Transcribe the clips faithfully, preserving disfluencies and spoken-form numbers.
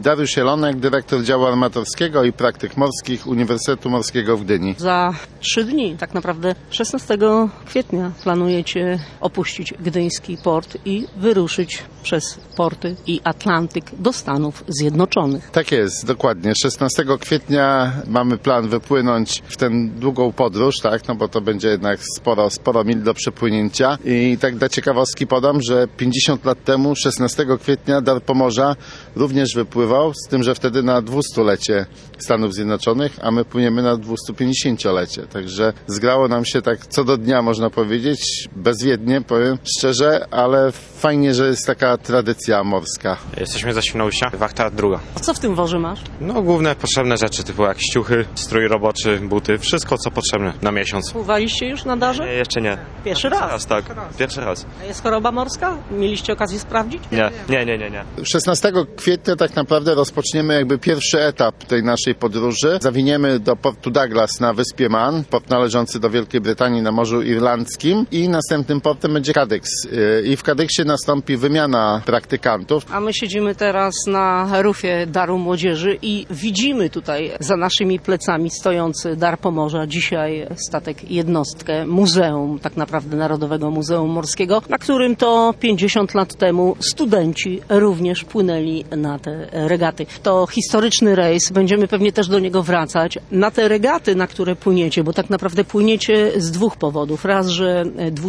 Dariusz Jelonek, dyrektor działu armatorskiego i praktyk morskich Uniwersytetu Morskiego w Gdyni. Za trzy dni, tak naprawdę szesnastego kwietnia planujecie opuścić gdyński port i wyruszyć przez porty i Atlantyk do Stanów Zjednoczonych. Tak jest, dokładnie. szesnastego kwietnia mamy plan wypłynąć w tę długą podróż, tak, no bo to będzie jednak sporo, sporo mil do przepłynięcia. I tak dla ciekawostki podam, że pięćdziesiąt lat temu, szesnastego kwietnia, Dar Pomorza również wypływał, z tym, że wtedy na dwustulecie Stanów Zjednoczonych, a my płyniemy na dwustupięćdziesięciolecie. Także zgrało nam się tak co do dnia, można powiedzieć, bezwiednie, powiem szczerze, ale fajnie, że jest taka tradycja morska. Jesteśmy ze Świnoujścia, wachta druga. A co w tym worze masz? No główne potrzebne rzeczy, typu jak ściuchy, strój roboczy, buty, wszystko co potrzebne na miesiąc. Pływaliście już na Darze? Nie, jeszcze nie. Pierwszy raz? Raz, tak, pierwszy raz. A jest choroba morska? Mieliście okazję sprawdzić? Nie, nie, nie, nie, nie. szesnastego kwietnia tak naprawdę rozpoczniemy jakby pierwszy etap tej naszej podróży. Zawiniemy do portu Douglas na wyspie Man, port należący do Wielkiej Brytanii na Morzu Irlandzkim, i następnym portem będzie Kadyks. I w Kadyksie nastąpi wymiana praktykantów. A my siedzimy teraz na rufie Daru Młodzieży i widzimy tutaj za naszymi plecami stojący Dar Pomorza, dzisiaj statek jednostkę Muzeum, tak naprawdę Narodowego Muzeum Morskiego, na którym to pięćdziesiąt lat temu studenci również płynęli na te regaty. To historyczny rejs, będziemy pewnie też do niego wracać. Na te regaty, na które płyniecie, bo tak naprawdę płyniecie z dwóch powodów. Raz, że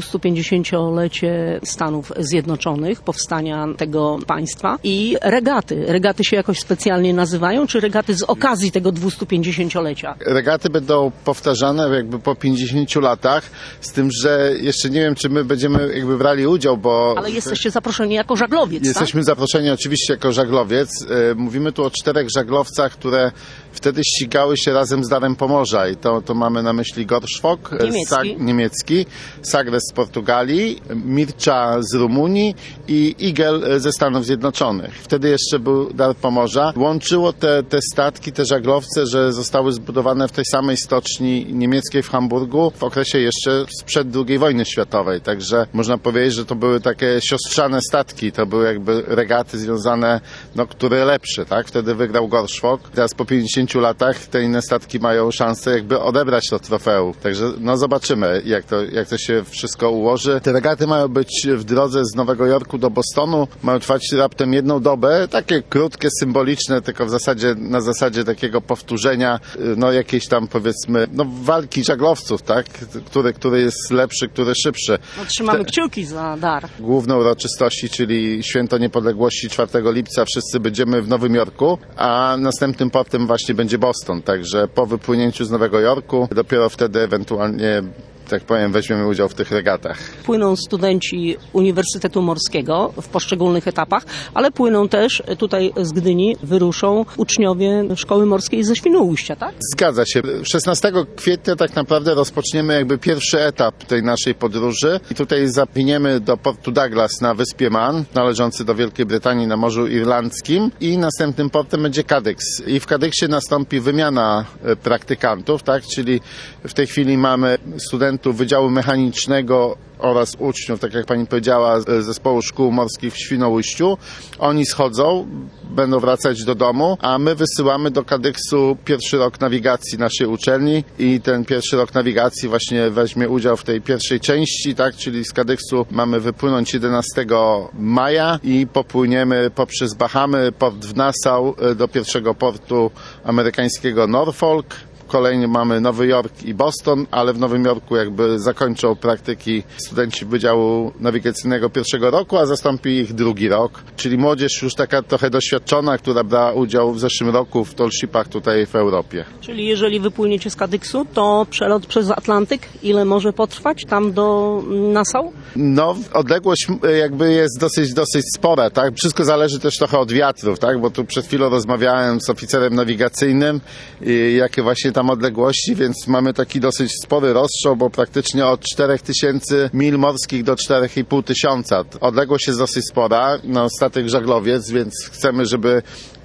dwustupięćdziesięciolecie Stanów Zjednoczonych, powstania tego państwa, i regaty. Regaty się jakoś specjalnie nazywają, czy regaty z okazji tego dwustupięćdziesięciolecia? Regaty będą powtarzane jakby po pięćdziesięciu latach, z tym, że jeszcze nie wiem, czy my będziemy jakby brali udział, bo... Ale jesteście zaproszeni jako żaglowiec, Jesteśmy tak? zaproszeni oczywiście jako żaglowiec. Mówimy tu o czterech żaglowcach, które wtedy ścigały się razem z Darem Pomorza i to, to mamy na myśli Gorszfok niemiecki. Sag, niemiecki, Sagres z Portugalii, Mircza z Rumunii i Igel ze Stanów Zjednoczonych. Wtedy jeszcze był Dar Pomorza. Łączyło te, te statki, te żaglowce, że zostały zbudowane w tej samej stoczni niemieckiej w Hamburgu w okresie jeszcze sprzed drugiej wojny światowej. Także można powiedzieć, że to były takie siostrzane statki. To były jakby regaty związane, no, które lepsze, tak? Wtedy wygrał Gorszfok. Teraz po pięćdziesięciu latach te inne statki mają szansę jakby odebrać to trofeum. Także no zobaczymy, jak to, jak to się wszystko ułoży. Te regaty mają być w drodze z Nowego Jorku do Bostonu. Mają trwać raptem jedną dobę. Takie krótkie, symboliczne, tylko w zasadzie, na zasadzie takiego powtórzenia, no jakiejś tam powiedzmy, no walki żaglowców, tak? Który, który jest lepszy, który szybszy. No, trzymamy kciuki za Dar. Główne uroczystości, czyli Święto Niepodległości czwartego lipca, wszyscy będziemy w Nowym Jorku, a następnym portem właśnie będzie Boston. Także po wypłynięciu z Nowego Jorku dopiero wtedy ewentualnie, tak powiem, weźmiemy udział w tych regatach. Płyną studenci Uniwersytetu Morskiego w poszczególnych etapach, ale płyną też tutaj z Gdyni, wyruszą uczniowie Szkoły Morskiej ze Świnoujścia, tak? Zgadza się. szesnastego kwietnia tak naprawdę rozpoczniemy jakby pierwszy etap tej naszej podróży i tutaj zapłyniemy do portu Douglas na wyspie Man, należący do Wielkiej Brytanii na Morzu Irlandzkim, i następnym portem będzie Kadyks. I w Kadyksie nastąpi wymiana praktykantów, tak? Czyli w tej chwili mamy studentów Wydziału Mechanicznego oraz uczniów, tak jak pani powiedziała, zespołu szkół morskich w Świnoujściu. Oni schodzą, będą wracać do domu, a my wysyłamy do Kadyksu pierwszy rok nawigacji naszej uczelni i ten pierwszy rok nawigacji właśnie weźmie udział w tej pierwszej części, tak, czyli z Kadyksu mamy wypłynąć jedenastego maja i popłyniemy poprzez Bahamy, port w Nassau do pierwszego portu amerykańskiego Norfolk. Kolejnie mamy Nowy Jork i Boston, ale w Nowym Jorku jakby zakończą praktyki studenci Wydziału Nawigacyjnego pierwszego roku, a zastąpi ich drugi rok. Czyli młodzież już taka trochę doświadczona, która brała udział w zeszłym roku w tallshipach tutaj w Europie. Czyli jeżeli wypłyniecie z Kadyksu, to przelot przez Atlantyk ile może potrwać tam do Nassau? No, odległość jakby jest dosyć, dosyć spora, tak? Wszystko zależy też trochę od wiatrów, tak? Bo tu przed chwilą rozmawiałem z oficerem nawigacyjnym, i jakie właśnie tam odległości, więc mamy taki dosyć spory rozstrzał, bo praktycznie od czterech tysięcy mil morskich do czterech i pół tysiąca. Odległość jest dosyć spora, no, statek żaglowiec, więc chcemy, żeby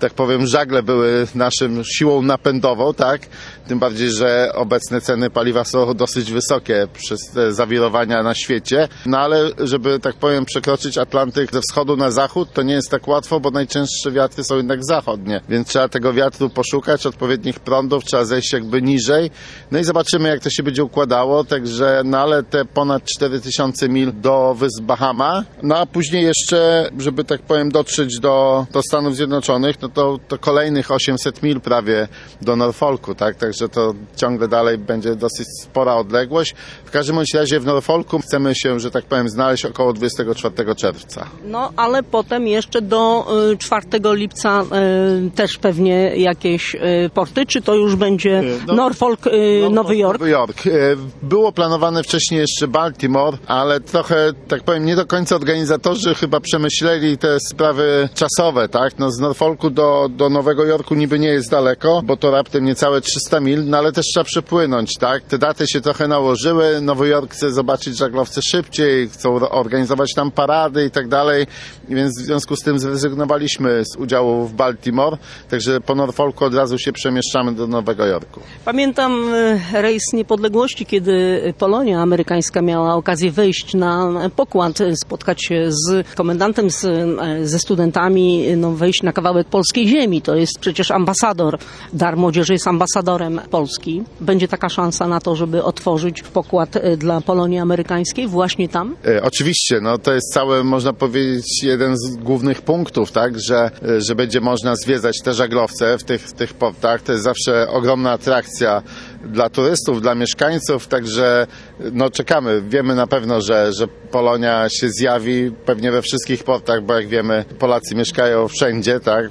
tak powiem, żagle były naszym siłą napędową, tak? Tym bardziej, że obecne ceny paliwa są dosyć wysokie przez te zawirowania na świecie. No ale żeby, tak powiem, przekroczyć Atlantyk ze wschodu na zachód, to nie jest tak łatwo, bo najczęstsze wiatry są jednak zachodnie. Więc trzeba tego wiatru poszukać, odpowiednich prądów, trzeba zejść jakby niżej. No i zobaczymy, jak to się będzie układało. Także, no ale te ponad cztery tysiące mil do wysp Bahama, no a później jeszcze, żeby tak powiem, dotrzeć do, do Stanów Zjednoczonych, no to, to kolejnych osiemset mil prawie do Norfolku, tak? Także to ciągle dalej będzie dosyć spora odległość. W każdym bądź razie w Norfolku chcemy się, że tak powiem, znaleźć około dwudziestego czwartego czerwca. No, ale potem jeszcze do y, czwartego lipca y, też pewnie jakieś y, porty, czy to już będzie no, Norfolk, y, Norfolk, Nowy Jork? Nowy Jork. Y, Było planowane wcześniej jeszcze Baltimore, ale trochę, tak powiem, nie do końca organizatorzy chyba przemyśleli te sprawy czasowe, tak? No z Norfolku do, do Nowego Jorku niby nie jest daleko, bo to raptem niecałe trzysta mil, no ale też trzeba przepłynąć, tak? Te daty się trochę nałożyły, Nowy Jork chce zobaczyć żaglowce szybciej, chcą organizować tam parady i tak dalej, więc w związku z tym zrezygnowaliśmy z udziału w Baltimore, także po Norfolku od razu się przemieszczamy do Nowego Jorku. Pamiętam y, rejs Niepodległości, kiedy Polonia amerykańska miała okazję wejść na pokład, spotkać się z komendantem, z, ze studentami, no, wejść na kawałek polskiej ziemi. To jest przecież ambasador, Dar Młodzieży jest ambasadorem Polski. Będzie taka szansa na to, żeby otworzyć pokład dla Polonii amerykańskiej właśnie tam? E, oczywiście, no to jest cały, można powiedzieć, jeden z głównych punktów, tak, że, że będzie można zwiedzać te żaglowce w tych, w tych portach. To jest zawsze ogromna atrakcja dla turystów, dla mieszkańców, także no czekamy. Wiemy na pewno, że, że Polonia się zjawi pewnie we wszystkich portach, bo jak wiemy, Polacy mieszkają wszędzie, tak?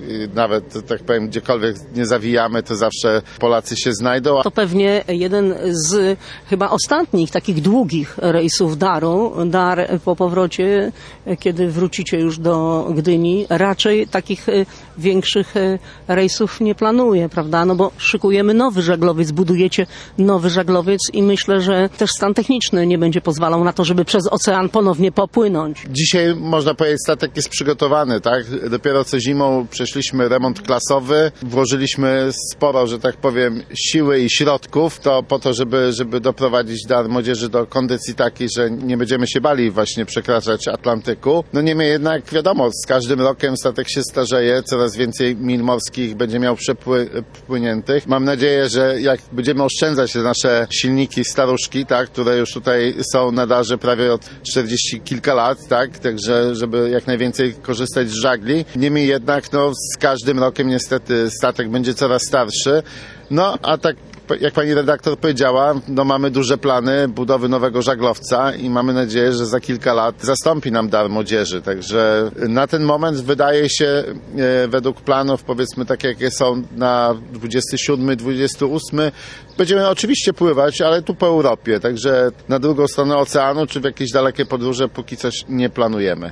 Nawet, tak powiem, gdziekolwiek nie zawijamy, to zawsze Polacy się znajdą. To pewnie jeden z chyba ostatnich takich długich rejsów Daru. Dar po powrocie, kiedy wrócicie już do Gdyni, raczej takich większych rejsów nie planuje, prawda? No bo szykujemy nowy żaglowiec, budujecie nowy żaglowiec i myślę, że też stan techniczny nie będzie pozwalał na to, żeby przez ocean ponownie popłynąć. Dzisiaj, można powiedzieć, statek jest przygotowany, tak? Dopiero co zimą przeszliśmy remont klasowy, włożyliśmy sporo, że tak powiem, siły i środków to po to, żeby, żeby doprowadzić Dar Młodzieży do kondycji takiej, że nie będziemy się bali właśnie przekraczać Atlantyku. No niemniej jednak wiadomo, z każdym rokiem statek się starzeje, coraz więcej mil morskich będzie miał przepłyniętych. Mam nadzieję, że jak będziemy oszczędzać te nasze silniki staruszki, tak, które już tutaj są na Darze prawie od czterdziestu kilka lat, tak, także żeby jak najwięcej korzystać z żagli. Niemniej jednak no, z każdym rokiem niestety statek będzie coraz starszy. No a tak jak pani redaktor powiedziała, no mamy duże plany budowy nowego żaglowca i mamy nadzieję, że za kilka lat zastąpi nam Dar Młodzieży. Także na ten moment wydaje się, e, według planów, powiedzmy takie jakie są na dwudziesty siódmy dwudziesty ósmy, będziemy oczywiście pływać, ale tu po Europie. Także na drugą stronę oceanu czy w jakieś dalekie podróże póki coś nie planujemy.